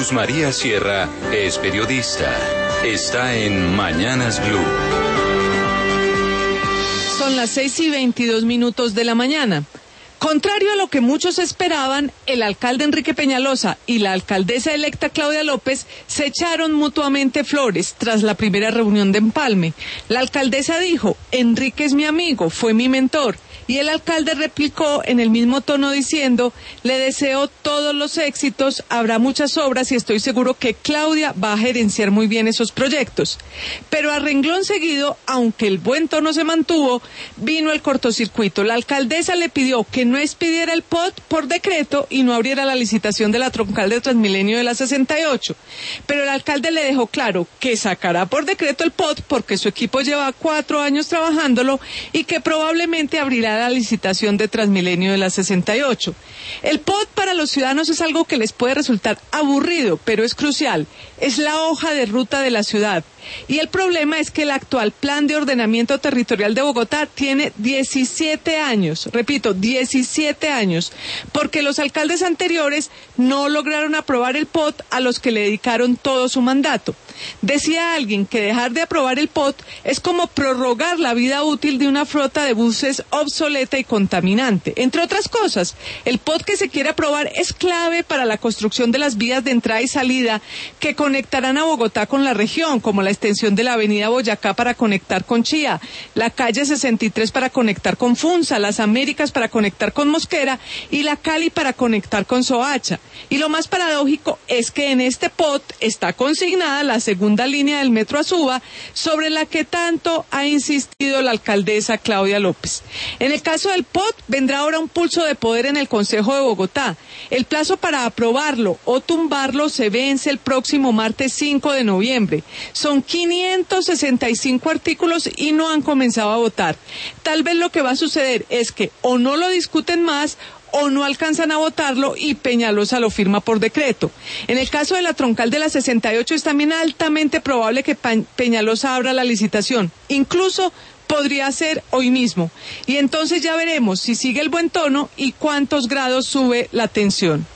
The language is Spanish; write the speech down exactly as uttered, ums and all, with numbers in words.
Luz María Sierra es periodista. Está en Mañanas Blue. Son las seis y veintidós minutos de la mañana. Contrario a lo que muchos esperaban, el alcalde Enrique Peñalosa y la alcaldesa electa Claudia López se echaron mutuamente flores tras la primera reunión de empalme. La alcaldesa dijo: Enrique es mi amigo, fue mi mentor. Y el alcalde replicó en el mismo tono diciendo: le deseo todos los éxitos, habrá muchas obras y estoy seguro que Claudia va a gerenciar muy bien esos proyectos. Pero a renglón seguido, aunque el buen tono se mantuvo, vino el cortocircuito. La alcaldesa le pidió que no expidiera el P O T por decreto y no abriera la licitación de la troncal de Transmilenio de la sesenta y ocho. Pero el alcalde le dejó claro que sacará por decreto el P O T porque su equipo lleva cuatro años trabajándolo y que probablemente abrirá la licitación de Transmilenio de la sesenta y ocho. El P O T para los ciudadanos es algo que les puede resultar aburrido, pero es crucial. Es la hoja de ruta de la ciudad. Y el problema es que el actual Plan de Ordenamiento Territorial de Bogotá tiene diecisiete años, repito, diecisiete años, porque los alcaldes anteriores no lograron aprobar el P O T a los que le dedicaron todo su mandato. Decía alguien que dejar de aprobar el P O T es como prorrogar la vida útil de una flota de buses obsoleta y contaminante. Entre otras cosas, el P O T que se quiere aprobar es clave para la construcción de las vías de entrada y salida que conectarán a Bogotá con la región, como la extensión de la avenida Boyacá para conectar con Chía, la calle sesenta y tres para conectar con Funza, las Américas para conectar con Mosquera y la Cali para conectar con Soacha. Y lo más paradójico es que en este P O T está consignada la segunda línea del metro a Suba, sobre la que tanto ha insistido la alcaldesa Claudia López. En el caso del P O T vendrá ahora un pulso de poder en el Consejo de Bogotá. El plazo para aprobarlo o tumbarlo se vence el próximo martes cinco de noviembre. Son quinientos sesenta y cinco artículos y no han comenzado a votar. Tal vez lo que va a suceder es que o no lo discuten más o no alcanzan a votarlo y Peñalosa lo firma por decreto. En el caso de la troncal de la sesenta y ocho es también altamente probable que Peñalosa abra la licitación. Incluso podría ser hoy mismo. Y entonces ya veremos si sigue el buen tono y cuántos grados sube la tensión.